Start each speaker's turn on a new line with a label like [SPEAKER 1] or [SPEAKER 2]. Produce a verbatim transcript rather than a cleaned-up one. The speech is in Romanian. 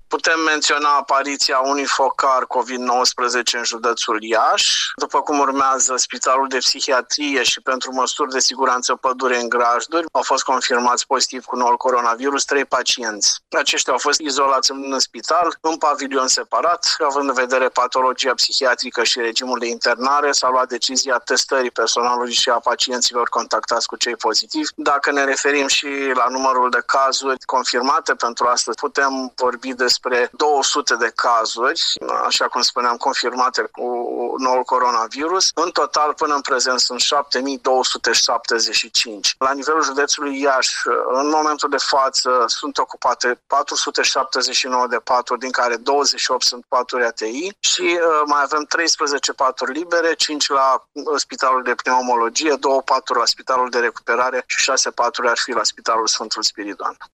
[SPEAKER 1] Putem menționa apariția unui focar covid nouăsprezece în județul Iași, după cum urmează Spitalul de Psihiatrie și pentru măsuri de siguranță Pădure în Grajduri. Au fost confirmați pozitiv cu noul coronavirus trei pacienți. Aceștia au fost izolați în spital, în pavilion separat, având în vedere patologia psihiatrică și regimul de internare, s-a luat decizia testării personalului și a pacienților contactați cu cei pozitivi. Dacă ne referim și la numărul de cazuri confirmate pentru astăzi, putem vorbi despre două sute de cazuri, așa cum spuneam, confirmate cu noul coronavirus. În total, până în prezent, sunt șapte mii două sute șaptezeci și cinci. La nivelul județului Iași, în momentul de față, sunt ocupate patru sute șaptezeci și nouă de paturi, din care douăzeci și opt sunt paturi A T I și uh, mai avem treisprezece paturi libere, cinci la Spitalul de Pneumologie, două paturi la Spitalul de Recuperare și șase paturi ar fi la Spitalul Sfântul Spiridon.